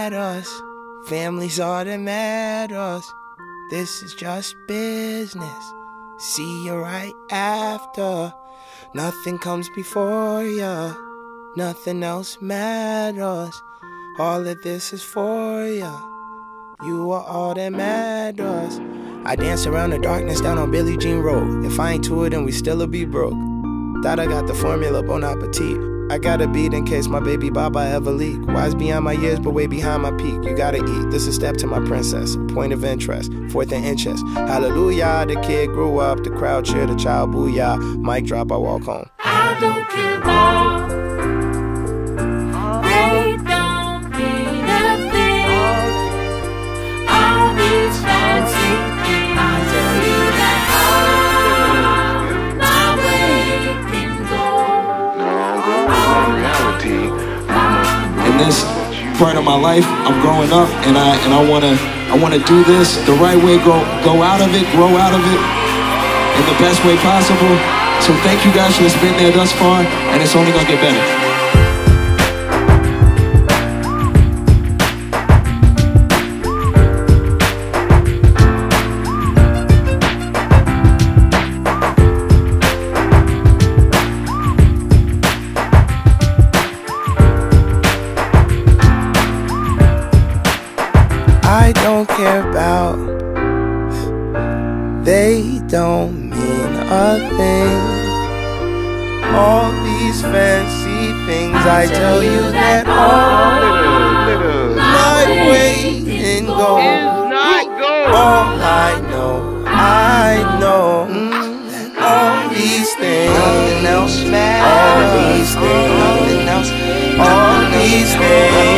matters. Family's all that matters. This is just business. See you right after. Nothing comes before ya. Nothing else matters. All of this is for ya. You are all that matters. I dance around the darkness down on Billie Jean Road. If I ain't to it, then we still'll be broke. Thought I got the formula, bon appetit. I gotta beat in case my baby Baba ever leak. Wise beyond my years, but way behind my peak. You gotta eat, this is a step to my princess. A point of interest, fourth in inches. Hallelujah, the kid grew up. The crowd cheer, the child booyah. Mic drop, I walk home. I don't care about. They don't mean a thing. All these fancy things. I tell you that my way can go. In this part of my life, I'm growing up, and I wanna do this the right way. Go out of it, grow out of it in the best way possible. So thank you guys for this been there thus far, and it's only gonna get better. I don't care about. They don't mean a thing. All these fancy things, I tell you that all my way can go. All I know that all these things, nothing else matters. All these things,